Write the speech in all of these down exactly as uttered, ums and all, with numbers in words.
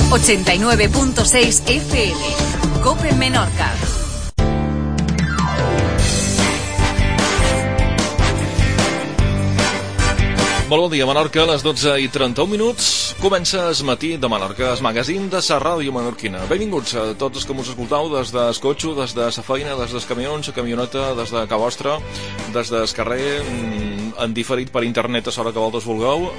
ochenta y nueve punto seis F M. COPE Menorca. Molt bon dia, Menorca, a les dotze i trenta-un minuts. Comença el matí de Menorca, el magazín de la ràdio menorquina. Benvinguts a tots els que mos escoltau des del cotxe, des de la feina, des dels camions, la camioneta, des de ca vostra, des del carrer, en diferit per internet a l'hora que vosaltres vulgueu.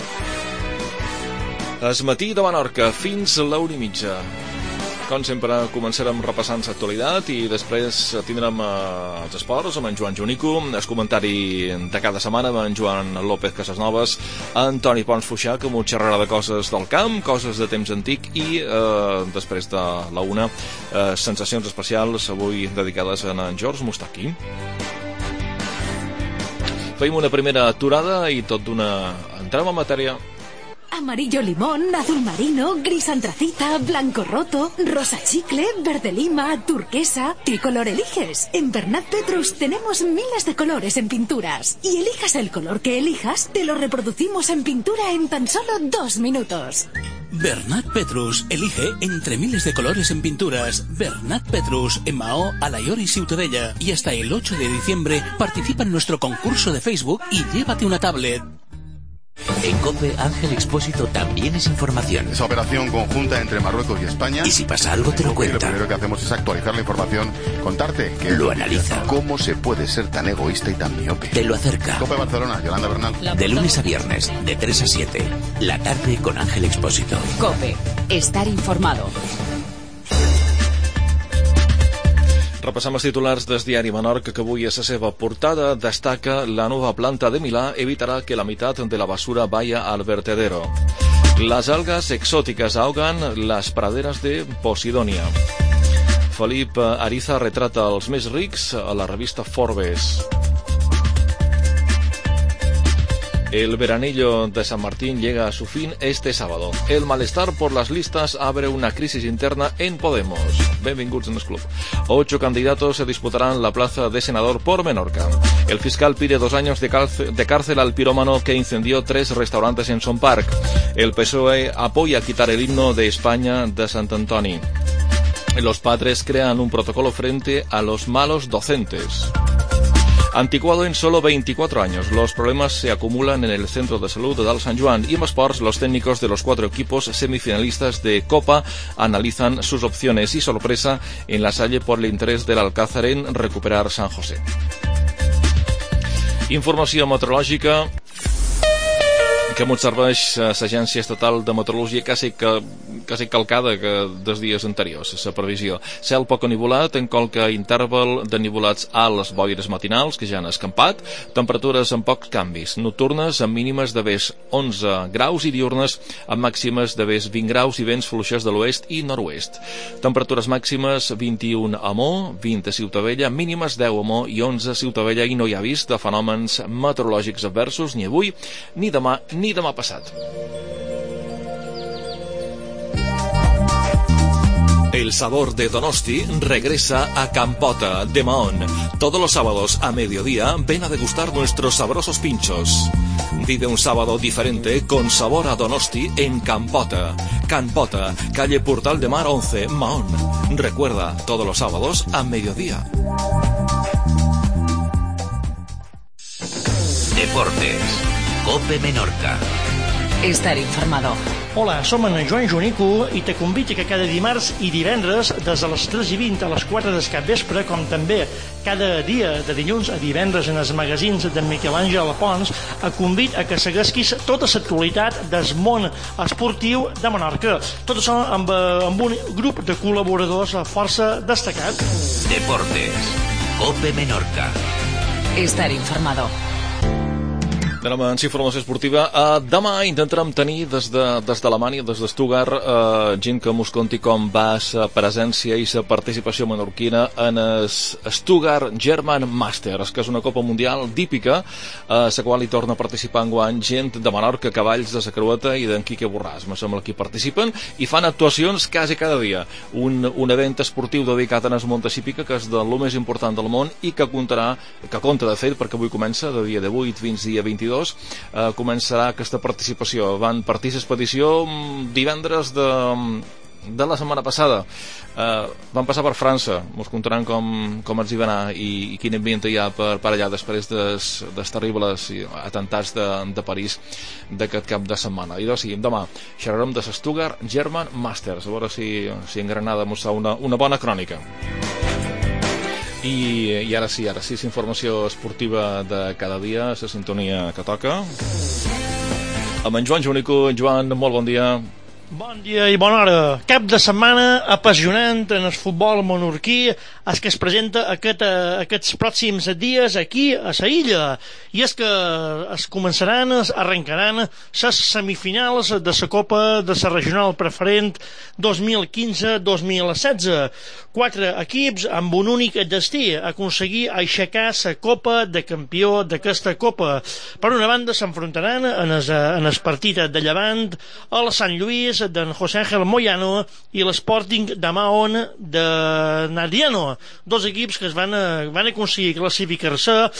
El matí de Menorca, fins a l'una i mitja. Com sempre, començarem repassant l'actualitat i després tindrem eh, els esports amb en Joan Jonico, el comentari de cada setmana amb en Joan López Casasnovas, Antoni Pons Fuixà, que m'ho xerrarà de coses del camp, coses de temps antic i eh, després de la una, eh, sensacions especials avui dedicades a en George Mustaki. Feim una primera aturada i tot d'una... entrem en matèria. Amarillo limón, azul marino, gris antracita, blanco roto, rosa chicle, verde lima, turquesa. ¿Qué color eliges? En Bernat Petrus tenemos miles de colores en pinturas. Y elijas el color que elijas, te lo reproducimos en pintura en tan solo dos minutos. Bernat Petrus elige entre miles de colores en pinturas. Bernat Petrus en Maó, Alaior y Ciutadella. Y hasta el ocho de diciembre participa en nuestro concurso de Facebook y llévate una tablet. En COPE, Ángel Expósito también es información. Esa operación conjunta entre Marruecos y España. Y si pasa algo te lo cuenta. Lo primero que hacemos es actualizar la información, contarte que lo analiza. ¿Cómo se puede ser tan egoísta y tan miope? Te lo acerca. COPE Barcelona, Yolanda Bernal. De lunes a viernes, de tres a siete. La tarde con Ángel Expósito. COPE. Estar informado. Repassam els titulars del diari Menorca, que avui a la seva portada destaca: la nova planta de Milà evitarà que la meitat de la basura vaya al vertedero. Las algas exóticas ahogan las praderas de Posidonia. Felip Ariza retrata els més rics a la revista Forbes. El veranillo de San Martín llega a su fin este sábado. El malestar por las listas abre una crisis interna en Podemos. Benvinguts en el club. Ocho candidatos se disputarán la plaza de senador por Menorca. El fiscal pide dos años de cárcel, de cárcel al pirómano que incendió tres restaurantes en Son Park. El P S O E apoya quitar el himno de España de Sant Antoni. Los padres crean un protocolo frente a los malos docentes. Anticuado en solo veinticuatro años. Los problemas se acumulan en el centro de salud de Dalt Sant Joan. Y en Sports, los técnicos de los cuatro equipos semifinalistas de Copa analizan sus opciones. Y sorpresa en la Salle por el interés del Alcázar en recuperar San José. Informació meteorològica que ens serveix l'Agència Estatal de Meteorologia, quasi, que, quasi calcada que dels dies anteriors, la previsió. Cel poc enivolat, en qualque interval de nivolats alts, boires matinals, que ja han escampat, temperatures amb pocs canvis, nocturnes amb mínimes de vés onze graus i diurnes amb màximes de vés vint graus i vents fluixes de l'oest i nord-oest. Temperatures màximes vint-i-un a Mo, vint a Ciutadella, mínimes deu a Mo i onze a Ciutadella, i no hi ha vist de fenòmens meteorològics adversos ni avui, ni demà, ni demà passat. El sabor de Donosti regresa a Campota de Mahón. Todos los sábados a mediodía ven a degustar nuestros sabrosos pinchos. Vive un sábado diferente con sabor a Donosti en Campota. Campota, calle Portal de Mar once, Mahón. Recuerda, todos los sábados a mediodía. Deportes. COPE Menorca. Estar informado. Hola, som en Joan Jonico i te convido que cada dimarts i divendres des de les tres i vint a les quatre del capvespre, com també cada dia de dilluns a divendres en els magazins de Miquel Àngel Pons, a convid a que seguesquis tota l'actualitat del món esportiu de Menorca. Tot això amb, amb un grup de col·laboradors força destacat. Deportes. COPE Menorca. Estar informado. Anem amb informació esportiva. Uh, demà intentarem tenir des de, des d'Alemanya, des de Stuttgart, uh, gent que mos conti com va la presència i la participació menorquina en el Stuttgart German Masters, que és una copa mundial típica, a uh, la qual hi torna a participar enguany gent de Menorca, cavalls de la Crueta i d'en Quique Borràs. Me sembla que hi participen i fan actuacions quasi cada dia. Un, un event esportiu dedicat a la monta hípica, que és de lo més important del món i que comptarà, que compta de fet, perquè avui comença, de dia divuit fins dia vint-i-dos, eh, començarà aquesta participació. Van partir l'expedició divendres de de la setmana passada. Uh, van passar per França, mos contaran com, com els hi va anar i, i quin ambient hi ha per, per allà després dels, dels terribles atentats de, de París d'aquest cap de setmana. I doncs sí, demà xerrarem de l'Stuttgart German Masters, a veure si, si en Granada mos fa una, una bona crònica. I, i ara sí, ara sí, informació esportiva de cada dia, la sintonia que toca amb en Joan Junico. Joan, molt bon dia. Bon dia i bona hora. Cap de setmana apassionant en el futbol menorquí, el que es presenta aquest, aquests pròxims dies aquí a la illa. I és que es començaran, es arrencaran les semifinals de la Copa de la Regional Preferent dos mil quinze dos mil setze. Quatre equips amb un únic destí, aconseguir aixecar la Copa de Campió d'aquesta Copa. Per una banda s'enfrontaran en el, en el partit de Llevant el Sant Lluís d'en José Ángel Moyano i l'Sporting de Mahón de Nardiano, dos equips que es van, van aconseguir classificar-se eh,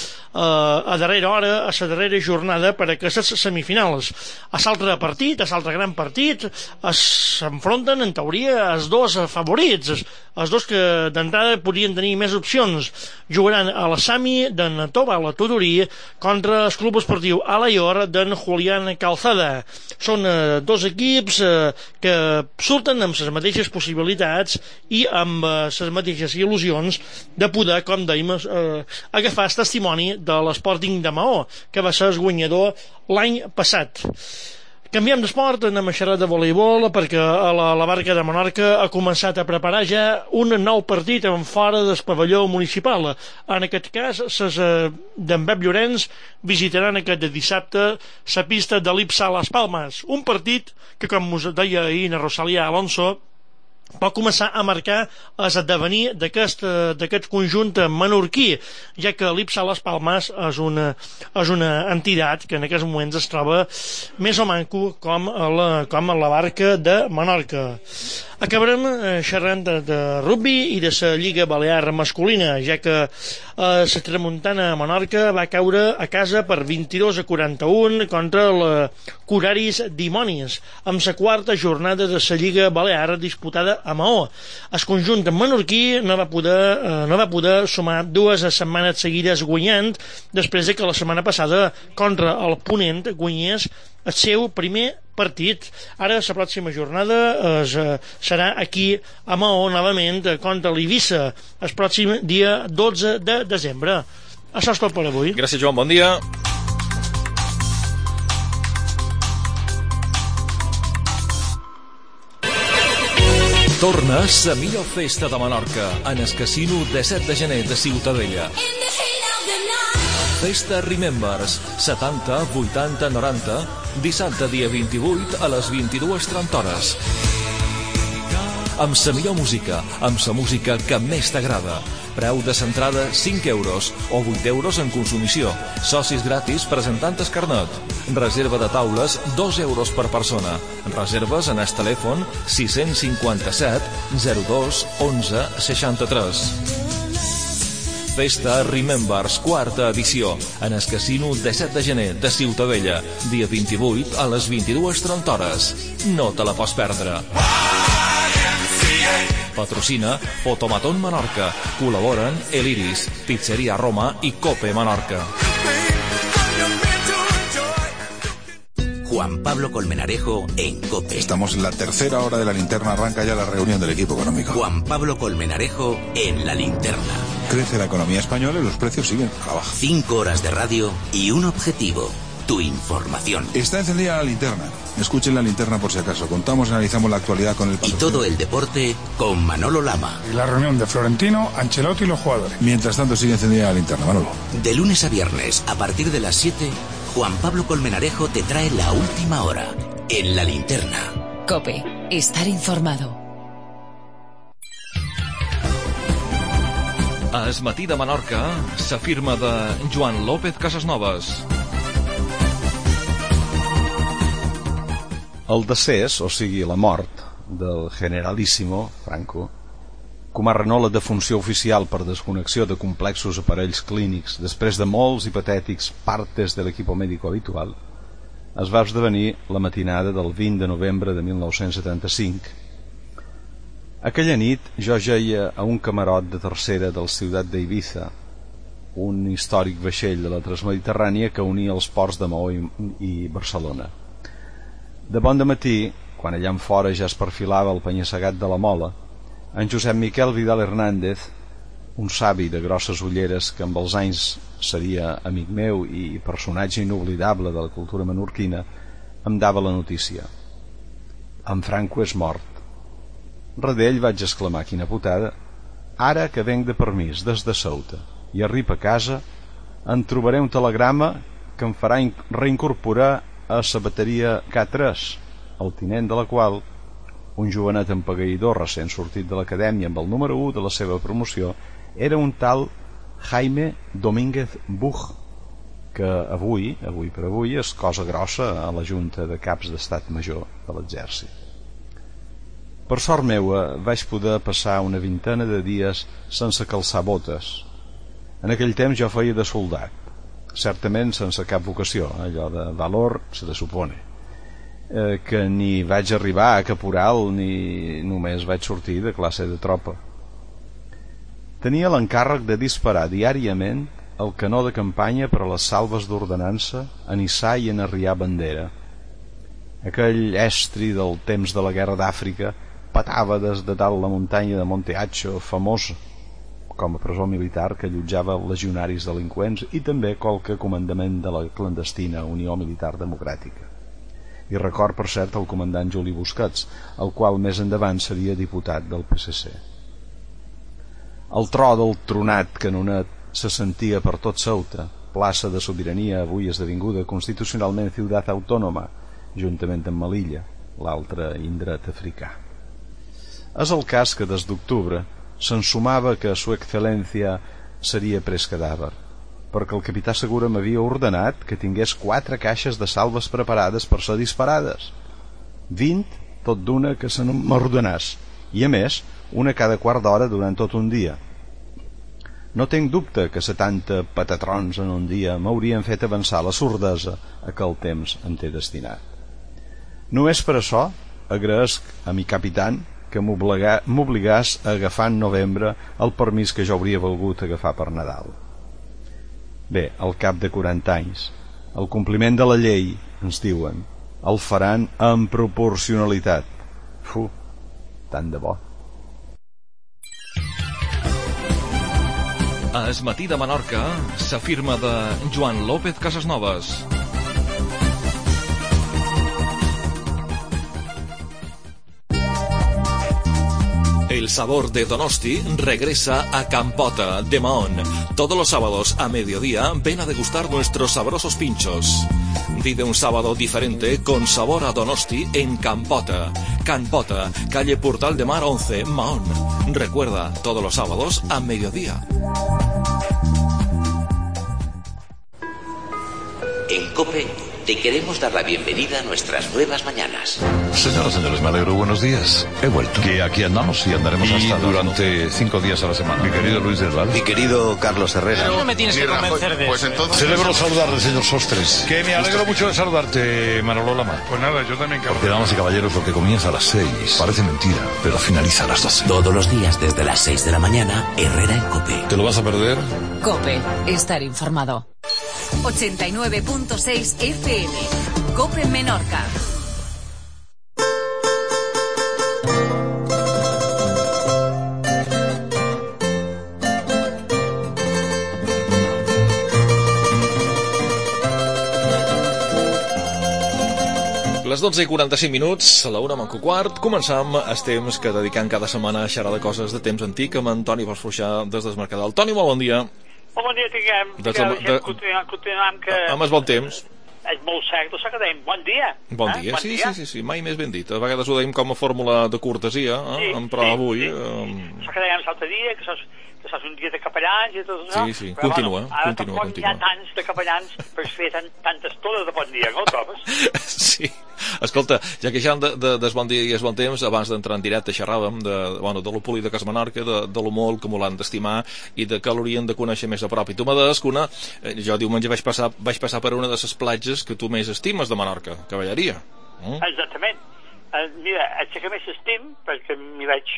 a darrera hora, a la darrera jornada per a aquestes semifinals. A l'altre partit, a l'altre gran partit, s'enfronten en teoria els dos favorits, els dos que d'entrada podrien tenir més opcions. Jugaran a la Sami d'en Tobal Tudorí contra el Club Esportiu Alaior d'en Julián Calzada. Són eh, dos equips eh, que surten amb les mateixes possibilitats i amb eh, les mateixes il·lusions de poder, com dèiem, eh, agafar el testimoni de l'Sporting de Maó, que va ser el guanyador l'any passat. Canviem d'esport, anem a xerrar de voleibol, perquè la, la Barca de Menorca ha començat a preparar ja un nou partit en fora del pavelló municipal. En aquest cas, les eh, d'en Bep Llorenç visitaran aquest dissabte la pista de l'Ipsa Las Palmas, un partit que, com us deia ahir na Rosalía Alonso, pot començar a marcar l'esdevenir d'aquest, d'aquest conjunt menorquí, ja que l'Ipsa Las Palmas és una, és una entitat que en aquests moments es troba més o manco com la, com la Barca de Menorca. Acabarem eh, xerrant de, de rugby i de la Lliga Balear masculina, ja que eh, la Tramuntana Menorca va caure a casa per vint-i-dos a quaranta-un contra la Curaris Dimonis, amb la quarta jornada de la Lliga Balear disputada a Maó. El conjunt menorquí no va poder, eh, no va poder sumar dues setmanes seguides guanyant, després de que la setmana passada contra el Ponent guanyés el seu primer partit. Ara la pròxima jornada es, eh, serà aquí a Maó novament contra l'Eivissa el pròxim dia dotze de desembre. Això és tot per avui. Gràcies, Joan, bon dia. Torna la millor festa de Menorca en el casino disset de gener de Ciutadella. Festa Remembers, setanta, vuitanta, noranta, dissabte dia vint-i-vuit a les vint-i-dues trenta hores. Amb la millor música, amb la música que més t'agrada. Preu de l'entrada cinc euros o vuit euros en consumició. Socis gratis presentant el carnet. Reserva de taules dos euros per persona. Reserves en el telèfon sis cinquanta-set zero dos onze seixanta-tres. Festa Remembers, quarta edició, en el casino disset de gener de Ciutadella, dia vint-i-vuit a les vint-i-dues trenta hores. No te la pots perdre. Patrocina Fotomaton Menorca. Col·laboren El Iris, Pizzeria Roma i Cope Menorca. Juan Pablo Colmenarejo en COPE. Estamos en la tercera hora de la linterna, arranca ya la reunión del equipo económico. Juan Pablo Colmenarejo en la linterna. Crece la economía española y los precios siguen a la baja. Cinco horas de radio y un objetivo, tu información. Está encendida la linterna. Escuchen la linterna por si acaso. Contamos y analizamos la actualidad con el patrocinio. Y todo el deporte con Manolo Lama. Y la reunión de Florentino, Ancelotti y los jugadores. Mientras tanto sigue encendida la linterna, Manolo. De lunes a viernes, a partir de las siete, Juan Pablo Colmenarejo te trae la última hora en la linterna. COPE, estar informado. A Es matí de Menorca, la firma de Joan López Casasnovas. El decés, o sigui, la mort, del generalíssimo Franco, com a renó la defunció oficial per desconnexió de complexos aparells clínics després de molts i patètics partes de l'equipo médico habitual, es va esdevenir la matinada del vint de novembre de mil nou-cents setanta-cinc, Aquella nit jo jeia a un camarot de tercera del Ciutat d'Eivissa, un històric vaixell de la Transmediterrània que unia els ports de Maó i, i Barcelona. De bon dematí, quan allà en fora ja es perfilava el penya-segat de la Mola, en Josep Miquel Vidal Hernández, un savi de grosses ulleres que amb els anys seria amic meu i personatge inoblidable de la cultura menorquina, em dava la notícia: en Franco és mort. Rere ell vaig exclamar: quina putada! Ara que venc de permís des de Ceuta i arrib a casa, en trobaré un telegrama que em farà reincorporar a la bateria K tres, el tinent de la qual, un jovenet empagueïdor recent sortit de l'acadèmia amb el número u de la seva promoció, era un tal Jaime Domínguez Buch, que avui, avui per avui, és cosa grossa a la Junta de Caps d'Estat Major de l'Exèrcit. Per sort meua, vaig poder passar una vintena de dies sense calçar botes. En aquell temps jo feia de soldat, certament sense cap vocació, allò de valor se de supone, eh, que ni vaig arribar a caporal ni només vaig sortir de classe de tropa. Tenia l'encàrrec de disparar diàriament el canó de campanya per a les salves d'ordenança en hissar i en arriar bandera. Aquell estri del temps de la guerra d'Àfrica patava des de dalt la muntanya de Monte Hacho, famosa com a presó militar que allotjava legionaris delinqüents i també qualque comandament de la clandestina Unió Militar Democràtica. I record, per cert, el comandant Juli Busquets, el qual més endavant seria diputat del P S C. El tro del tronat canonet se sentia per tot Ceuta, plaça de sobirania avui esdevinguda constitucionalment ciutat autònoma, juntament amb Melilla, l'altre indret africà. És el cas que des d'octubre s'ensumava que Su Excel·lència seria pres cadàver, perquè el capità Segura m'havia ordenat que tingués quatre caixes de salves preparades per ser disparades, vint tot d'una que se m'ordenàs, i a més una cada quart d'hora durant tot un dia. No tinc dubte que setanta patatrons en un dia m'haurien fet avançar la sordesa a què el temps en té destinat. Només per això agraesc a mi capitán que m'obligàs a agafar en novembre el permís que jo hauria volgut agafar per Nadal. Bé, al cap de quaranta anys, el compliment de la llei, ens diuen, el faran amb proporcionalitat. Fu, tant de bo. A Es matí de Menorca, s'afirma de Joan López Casasnovas. El sabor de Donosti regresa a Campota de Mahón. Todos los sábados a mediodía ven a degustar nuestros sabrosos pinchos. Vive un sábado diferente con sabor a Donosti en Campota. Campota, calle Portal de Mar once, Mahón. Recuerda, todos los sábados a mediodía. En COPE te queremos dar la bienvenida a nuestras nuevas mañanas. Señoras, señores, me alegro. Buenos días. He vuelto. Que aquí andamos y andaremos y hasta durante las... cinco días a la semana. Mi querido Luis del Val. Mi querido Carlos Herrera. Pero no me tienes que convencer de pues eso. Entonces... Celebro saludarle, señor Sostres. Que me alegro mucho de saludarte, Manolo Lama. Pues nada, yo también, Carlos. Porque, damas y caballeros, lo que comienza a las seis parece mentira, pero finaliza a las doce. Todos los días desde las seis de la mañana, Herrera en COPE. ¿Te lo vas a perder? COPE. Estar informado. ochenta y nueve punto seis F M. COPE Menorca. Les dotze i quaranta-cinc minuts, a la una manco quart, començam els temps que dediquem cada setmana a xerrar de coses de temps antic amb Antoni Fosfruixà des del Mercadal. Toni, molt bon dia. Molt bon dia, tinguem. Des del- Que de- continuem, continuem que... Amb el bon temps. És molt cert, això que dèiem. Bon dia. Bon eh? dia, bon sí, dia. sí, sí, sí, mai més ben dit. A vegades ho deim com a fórmula de cortesia, eh? Sí, però sí, avui... sí. Eh... Això que dèiem l'altre dia, que sos, que sos un dia de capellans i tot això. Sí, sí, Però, continua, bueno, ara continua, tampoc continua. hi ha tants de capellans per fer tant, tantes tones de bon dia, no ho trobes? Sí, escolta, ja que ja de, de, des bon dia i és bon temps, abans d'entrar en directe xerràvem de, bueno, de lo poli de Cas Menorca, de, de lo molt que m'ho l'han d'estimar i de que l'haurien de conèixer més a prop. I tu m'ha de una, eh, jo diumenge vaig passar, vaig passar per una de les platges que tu més estimes de Menorca, Cavalleria. Mm? Exactament. Eh, mira, el que més estim, perquè m'hi vaig, m'hi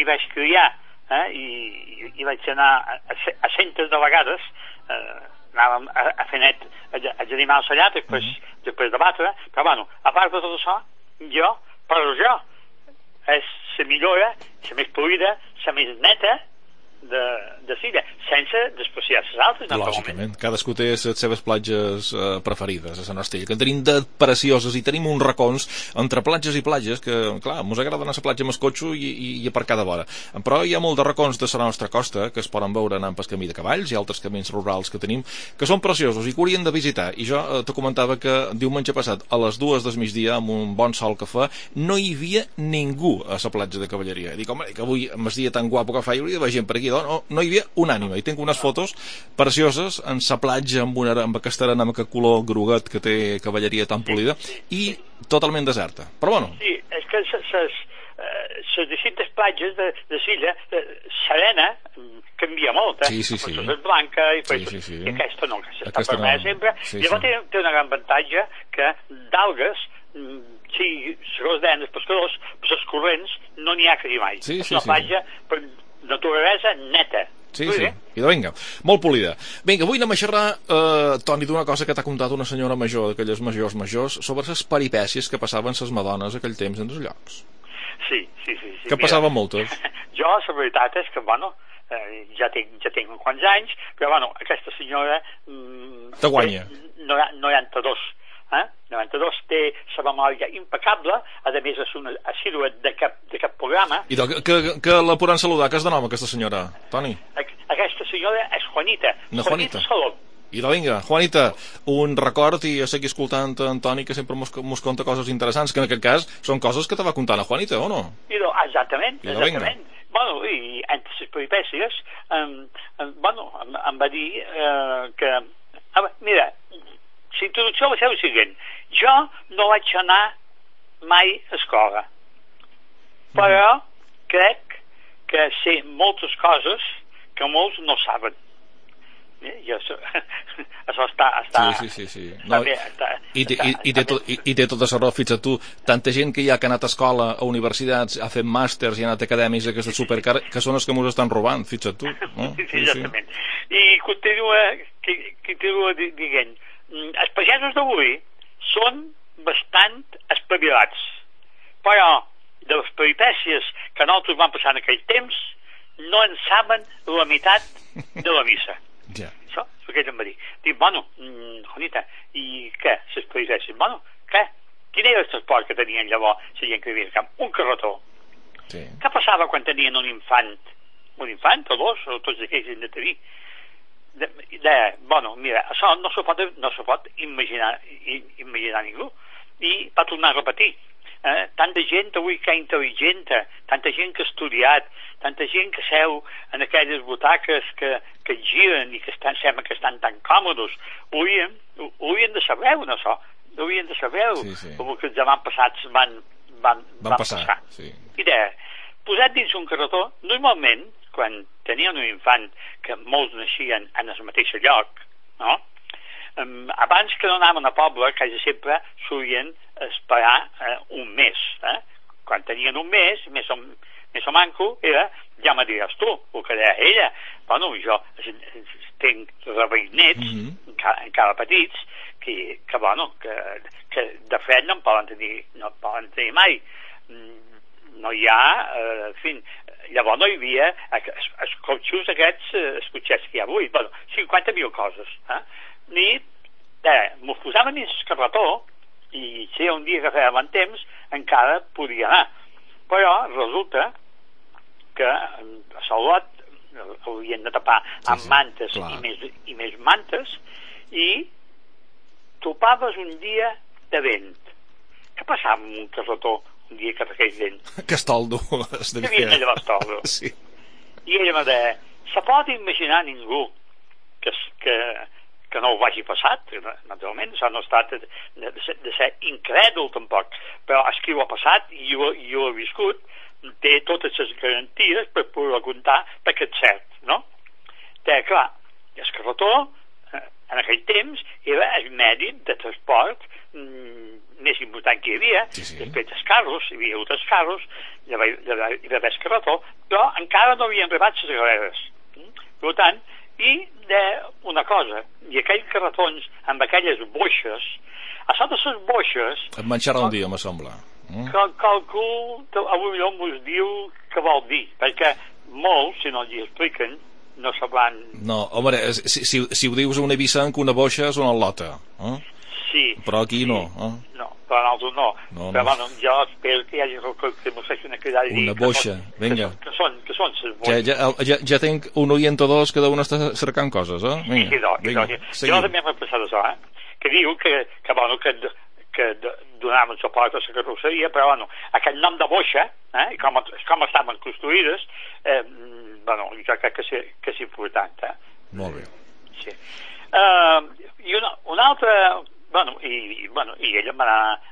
vaig criar, eh, i, i, i vaig anar a, a centres de vegades, eh, anàvem a, a fer net els animals allà, després, mm. després de batre, però bueno, a part de tot això, jo, per jo, és la millora, la més polida, la més neta de, de Silla, sense despreciar les altres. Lògicament, cadascú té les seves platges eh, preferides a Sant Estella, que en tenim de precioses i tenim uns racons entre platges i platges que, clar, mos agrada anar a la platja amb el cotxe i, i, i aparcar de vora, però hi ha molt de racons de la nostra costa que es poden veure anant pel camí de cavalls i altres camins rurals que tenim, que són preciosos i que haurien de visitar, i jo eh, te comentava que diumenge passat a les dues del migdia amb un bon sol que fa, no hi havia ningú a la platja de Cavalleria. Dic, home, que avui amb el dia tan guapo que fa hi hauria d'haver gent per aquí. No, no hi havia un ànima, i tinc unes fotos precioses en sa platja amb, una, amb aquesta arena amb aquest color groguet que té Cavalleria tan polida, i totalment deserta, però bueno. Sí, és que les distintes platges de, de Silla, l'arena canvia molt, eh? Sí, sí, sí. És blanca i, sí, sí, sí. i aquesta no, que s'està aquesta permès no. sempre. Sí, llavors sí. té, té una gran avantatge que d'algues, sí, segons deien els pescadors, les corrents no n'hi ha quasi mai. Sí, és sí, una sí. platja per naturalesa neta. Sí, sí, i de vinga, molt polida. Vinga, avui anem a xerrar, eh, Toni, d'una cosa que t'ha contat una senyora major, d'aquelles majors majors, sobre les peripècies que passaven les madones aquell temps en els llocs. Sí, sí, sí. sí. Que passaven moltes. Jo, la veritat és que, bueno, eh, ja, tinc, ja tinc uns quants anys, però, bueno, aquesta senyora... Mm, te guanya. No, noranta-dos. Eh? noranta-dos té la memòria impecable, a més és una assídua de cap, de cap programa. I que, que, que la podran saludar, que és de nom aquesta senyora, Toni? Aquesta senyora és Juanita. No, Juanita. Juanita Salom. I de vinga, Juanita, un record, i a seguir escoltant en Toni, que sempre mos, mos conta coses interessants, que en aquest cas són coses que te va contar la Juanita, o no? I do, exactament, I exactament. Bueno, i entre les peripècies, um, um, bueno, em, em va dir uh, que... Ah, mira, la introducció va ser el següent. Jo no vaig anar mai a escola, però crec que sé moltes coses que molts no saben. Eh, jo, això, això està... està sí, sí, sí. sí. No, està bé, està, i, té, i, i, té tot, i, I té tota la raó, fixa't tu, tanta gent que hi ha que ha anat a escola, a universitats, ha fet màsters i ha anat a acadèmics aquestes supercar, que són els que mos estan robant, fixa't tu. No? Sí, sí, exactament. Sí. I continua, continua dient, els pagesos d'avui són bastant espavilats, però de les peripècies que nosaltres vam passar en aquell temps no en saben la meitat de la missa. Ja. Això és el que ell em va dir. Dic, bueno, Juanita, i què, les peripècies? Bueno, què? Quin era el transport que tenien llavors la gent que vivia al camp? Un carretó. Sí. Què passava quan tenien un infant? Un infant o dos, o tots aquells hem de tenir? De, de, bueno, mira, això no se pot, no se pot imaginar, imaginar ningú. I va tornar a repetir. Eh? Tanta gent avui que és intel·ligent, tanta gent que ha estudiat, tanta gent que seu en aquelles butaques que, que giren i que estan, sembla que estan tan còmodes. Ho haurien, ho haurien de saber, no, això. Ho haurien de saber sí, sí. el que els demans passats van, van, van, van passar. passar. Sí. I de, posat dins un carretó, normalment, quan tenien un infant, que molts naixien en el mateix lloc, no? Um, abans que no anaven a poble, quasi sempre solien esperar uh, un mes. Eh? Quan tenien un mes, més o, més o manco, era, ja me diràs tu, el que deia ella. Bueno, jo tinc reveïnets, mm -hmm. encara, encara petits, que, que, bueno, que, que de fet no en poden tenir, no en poden tenir mai. No hi ha, eh, en fi, llavors no hi havia els, els cotxos aquests, els cotxets que hi ha avui, bueno, cinquanta mil coses, eh? I eh, mos posàvem dins el carretó i si un dia que feia bon temps encara podia anar, però resulta que a Salot haurien de tapar amb mantes i més, i més mantes, i topaves un dia de vent. Què passava amb un carretó un dia que feia vent? Que estoldo es devia fer. Que havia d'estoldo. Sí. I ella me deia, se pot imaginar ningú que, que que no ho vagi passat, naturalment, això no ha estat de, de, de, ser, de ser incrèdul tampoc, però és que ho ha passat i jo, jo he viscut, té totes les garanties per poder contar perquè és cert, no? Té, clar, el carretó, en aquell temps, era el mèrit de transport mm, més important que hi havia, sí, sí. després dels carros, hi havia hagut els carros, hi va, hi va, hi va haver el carretó, però encara no havien arribat les galeres. Per tant, i de una cosa, i aquells carretons amb aquelles boixes, a sota les boixes... Et menjarà un dia, me sembla. Mm? Cal, calcul, avui no m'ho diu què vol dir, perquè molts, si no els expliquen, no sabran... No, home, si, si, si ho dius a una Eivissa, una boixa és una lota. Eh? Sí. Però aquí no. Eh? No, però nosaltres no. no però no. bueno, jo espero que hi hagi que, que m'ho seixi una cridada i dir... Una boixa, que, vinga. Que, que, són, que són les boixes. Ja, ja, ja, ja tenc un oient o dos, cada un està cercant coses, eh? Vinga, sí, no, vinga, no, jo també m'he pensat això, eh? Que diu que, que bueno, que... que donaven suport a la carrosseria, però bueno, aquest nom de boixa, eh, com, com estaven construïdes, eh, bueno, jo crec que, sí, que és important, eh? Molt bé. Sí. Uh, I una, una altra, bueno, i, bueno, i ella va anar,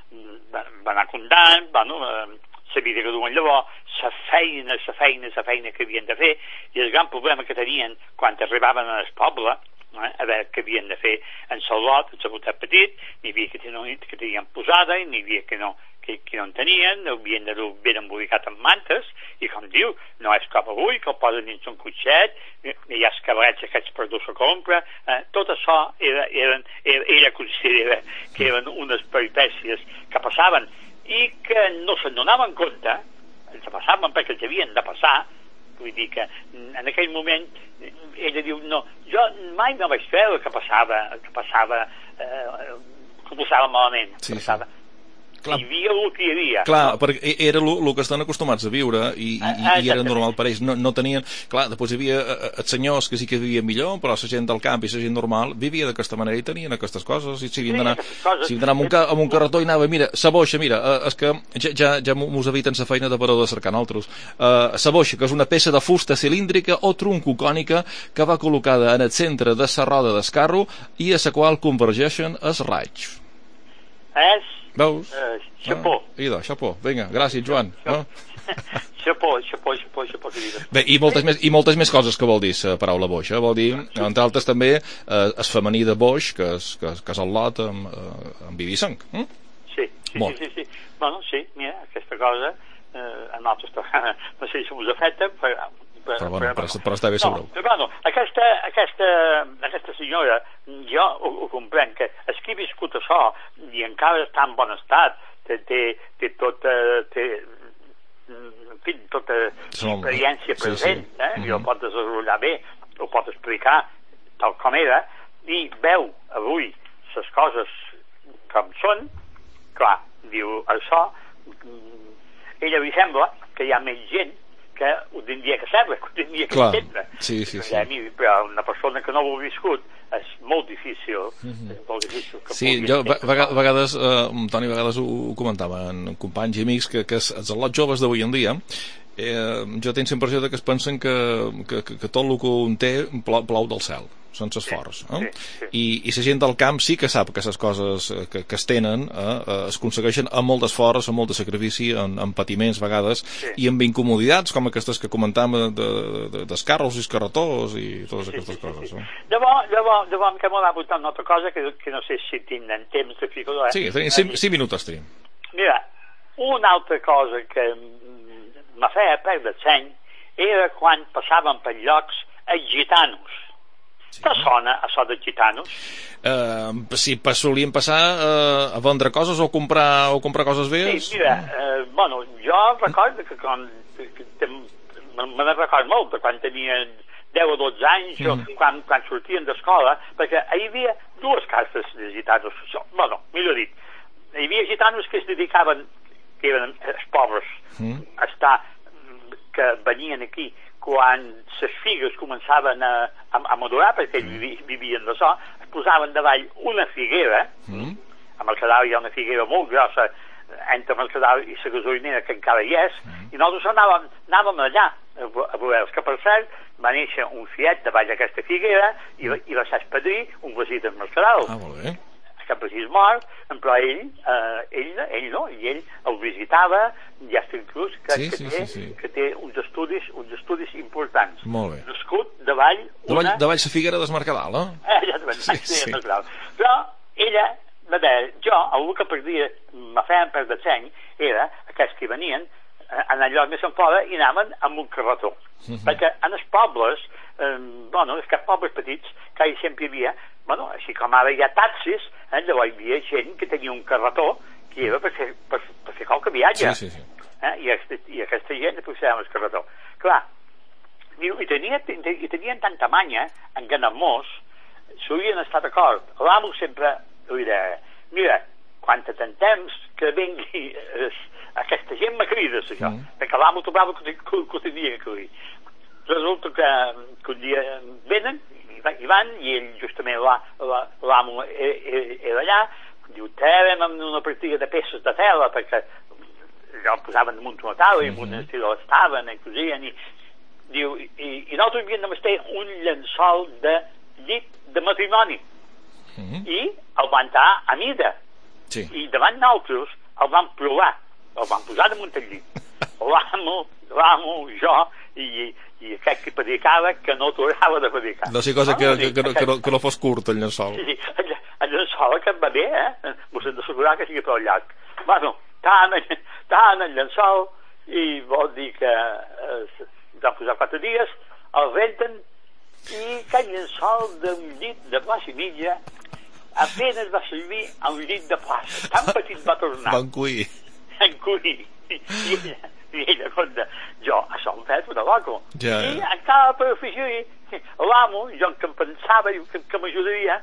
va anar comptant, bueno, uh, sabia que duen llavors, la feina, la feina, la feina que havien de fer, i el gran problema que tenien quan arribaven al poble, eh, a veure què havien de fer en Salot, en Sabotet Petit, n'hi havia que tenien, que tenien posada i n'hi havia que no, que, que no en tenien, no havien de dur ben embolicat amb mantes, i com diu, no és com avui, que el posen dins un cotxet, hi ha els cabarets aquests per dur la compra, eh, tot això era, eren, era, ella considera que eren unes peripècies que passaven i que no se'n donaven compte, els passaven perquè els havien de passar. Vull dir que en aquell moment ella diu, no, jo mai no vaig veure que passava, que passava, eh, que passava malament, sí, que passava. Sí. Clar, hi havia el que hi havia. Clar, no? perquè era el que estan acostumats a viure i, i, ah, i era normal per ells. No, no tenien... Clar, després hi havia eh, els senyors que sí que vivien millor, però la gent del camp i la gent normal vivia d'aquesta manera i tenien aquestes coses. I si havien d'anar si havien d'anar amb, un ca, amb un carretó i anava, mira, sa boixa, mira, eh, és que ja, ja, ja mos eviten la feina de parador de cercar altres. Eh, sa boixa, que és una peça de fusta cilíndrica o troncocònica que va col·locada en el centre de la roda del carro i a la qual convergeixen els raigs. És... Veus? Uh, xapó. Ah, idò, xapó. Vinga, gràcies, Joan. Xapó, xapó, xapó, xapó, xapó. Bé, i moltes, més, i moltes més coses que vol dir la paraula boixa. Vol dir, entre altres, també eh, el femení de boix, que és, que, que és el lot amb, eh, amb vivisanc. Mm? Sí, sí, sí, sí, sí. Bueno, sí, mira, aquesta cosa, eh, a nosaltres, no sé si us afecta, però... Però, bueno, però, però està bé saber-ho. No, però bueno, aquesta, aquesta, aquesta senyora, jo ho, ho comprenc, que és que he viscut això i encara està en bon estat, té, té, té tota, té, en fi, tota experiència present, sí, sí. Eh? I ho pot desenvolupar bé, ho pot explicar tal com era, i veu avui les coses com són, clar, diu això, ella li sembla que hi ha més gent que ho tindria que saber, que ho tindria que Clar. entendre. Sí, sí, sí. Però una persona que no ho ha viscut és molt difícil. Mm-hmm. És molt difícil que sí, jo a vegades, eh, Toni, a vegades ho, ho comentaven companys i amics que, que els al·lots joves d'avui en dia eh, jo tinc la impressió que es pensen que, que, que, que tot el que un té plou, plou del cel, sense esforç. Eh? Sí, sí. I, I la gent del camp sí que sap que les coses que, que es tenen eh, es aconsegueixen amb molt d'esforç, amb molt de sacrifici, amb, amb patiments a vegades, sí. I amb incomoditats com aquestes que comentàvem de, de, de, dels carros i els carretons i totes aquestes sí, sí, coses. Sí. Eh? Llavors, llavors, llavors que m'ho ha apuntat una altra cosa que, que no sé si tindran temps de ficar-ho. Eh? Sí, tenim cinc, cinc minuts tenim. Mira, una altra cosa que me feia perdre el seny era quan passaven per llocs els gitanos. Sí. Què sona això dels gitanos? Uh, sí, solien passar uh, a vendre coses o comprar o comprar coses velles? Sí, mira, uh, bueno, jo recordo que quan me ne recordo molt de quan tenien deu o dotze anys, mm. o quan, quan sortien d'escola, perquè hi havia dues castes de gitanos, bueno, millor dit, hi havia gitanos que es dedicaven, que eren els pobres, mm. a estar, que venien aquí quan les figues començaven a, a, a madurar, perquè ells mm. vivien d'això, es posaven davall una figuera, mm. a Mercadal hi ha una figuera molt grossa entre Mercadal i la gasolinera que encara hi és, mm. i nosaltres anàvem, anàvem allà a, a veure que per cert va néixer un fiet davall d'aquesta figuera i, i va ser el padrí, un vesí del Mercadal. Ah, molt bé. Que precís mort, però ell, eh, ell, ell no, i ell el visitava, ja està inclús que, sí, que, sí, té, sí, sí. que té uns estudis, uns estudis importants. Molt bé. Nascut davall una... Davall, davall la figuera del Mercadal, no? Eh, ja davall, sí, sí. Mercadal. Però ella de, jo, el que perdia, me feien perdre seny, era aquells que venien en el lloc més en fora i anaven amb un carretó. Uh-huh. Perquè en els pobles, eh, bueno, els pobles petits, que sempre hi havia, bueno, així com ara hi ha taxis, eh, llavors hi havia gent que tenia un carretó que era per fer, per, per fer qualque viatge. Sí, sí, sí. Eh, i, aquest, I aquesta gent posava el carretó. Clar, diu, i, tenia, i tenien tanta manya en que en molts s'havien estat d'acord. L'amo sempre li deia, mira, quan tant temps que vengui es, aquesta gent me crides, això, mm. perquè l'amo trobava que, que, que ho tenia que dir. Resulta que, que un dia venen, i van, i ell justament l'amo era allà, diu, trèvem amb una partida de peces de tela, perquè allò posaven damunt una taula i amb un estil estaven i cosien, i diu, i, i nosaltres havíem de mestir un llençol de llit de matrimoni mm-hmm. i el van estar a mida sí. I davant nosaltres el van provar, el van posar damunt el llit l'amo, l'amo, jo i, i aquest que predicava que no tornava de predicar no sé cosa que, que, que, no, que, no, que no fos curt el llençol sí, el, el llençol que em va bé eh? Vos hem d'assegurar que sigui prou llarg bueno, tant, tant el llençol i vol dir que eh, van posar quatre dies el renten i aquell llençol d'un llit de plaça i mitja apenas va servir a un llit de plaça tan petit va tornar van cuir van cuir i ella, i ella compta jo això em feia una loco ja, ja. I encara per afegir l'amo jo que em pensava que, que m'ajudaria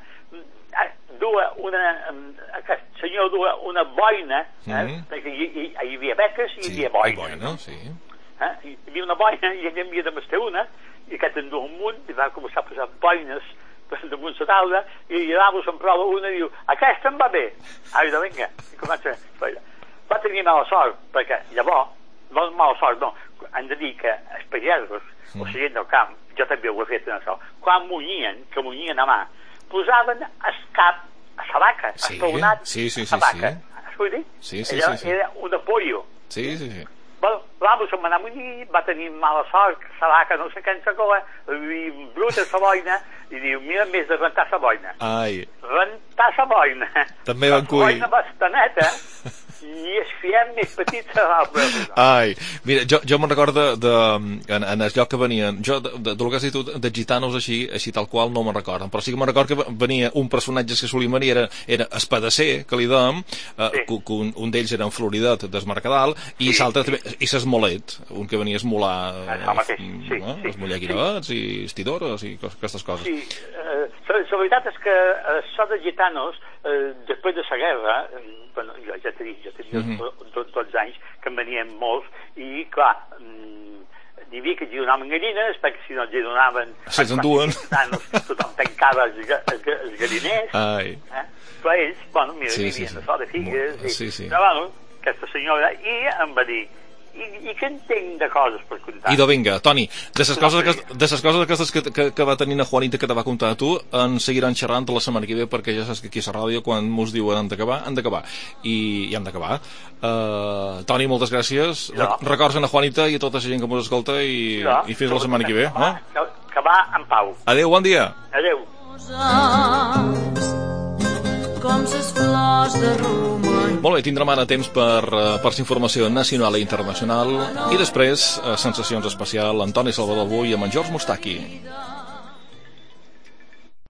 duia una aquest senyor duia una boina eh? Mm-hmm. perquè hi, hi, hi havia beques i hi havia sí, boina, boina sí. eh? Hi havia una boina i ell havia de mestre una i aquest en du un munt i va començar a posar boines damunt la taula i l'amo se'n prova una i diu aquesta em va bé ai, de vinga i comença a va tenir mala sort perquè llavors, no mala sort no han de dir que els pagesos mm. o la gent del camp, jo també ho he fet en això quan munyien, que munyien a mà posaven el cap a la vaca sí, espaonat sí, sí, sí, a la vaca sí. has vull dir? Sí, sí, Allò sí, sí. era un apollo sí, sí, sí bueno, l'amo se'n va anar a munyir, va tenir mala sort, la vaca no sé què en sacola, i bruta la boina, i diu, mira, més de rentar la boina. Ai. Rentar la boina. També van cuir. La boina bastaneta, i es fiem més petit serà el problema. Ai, mira, jo, jo me'n recordo de, de, en, en el lloc que venien, jo de, de, del que has dit tu, de gitanos així, així tal qual no me'n recordo, però sí que me'n recordo que venia un personatge que solia venir, era, era Espadasser, que li dèiem, eh, sí. que, que un, un d'ells era en Floridat, d'Esmercadal, i sí, l'altre també, i s'esmolet, un que venia a esmolar, ah, sí, sí, no? sí, esmolar guinavets sí. i estidores i aquestes coses. Sí, eh, la, la veritat és que això de gitanos, eh, després de la guerra, eh, bueno, jo ja t'he dit, jo tenia mm-hmm. dotze anys que en venien molts i clar n'hi havia que hi donaven gallines perquè si no hi donaven se'ls enduen tothom tancava els, els, els galliners ai. Eh? Però ells, bueno, mira, sí, hi havia sí, sí. de figues i, sí, sí. però bueno, aquesta senyora i em va dir i, i que entenc de coses per contar. I do vinga, Toni, de les coses, que, de ses coses aquestes que, que, que va tenir na Juanita que te va contar a tu, en seguiran xerrant la setmana que ve perquè ja saps que aquí a la ràdio quan mos diuen han d'acabar, han d'acabar i, i han d'acabar. Uh, Toni, moltes gràcies. Ja. Records a na Juanita i a tota la gent que mos escolta i, ja. i fins la setmana que ve. Que, eh? que, que va en pau. Adéu, bon dia. Adéu. Com ses flors de romaní. Molt bé, tindrem ara temps per, per informació nacional i internacional i després, sensacions especial, Antoni Salvador Bull amb en George Mustaki.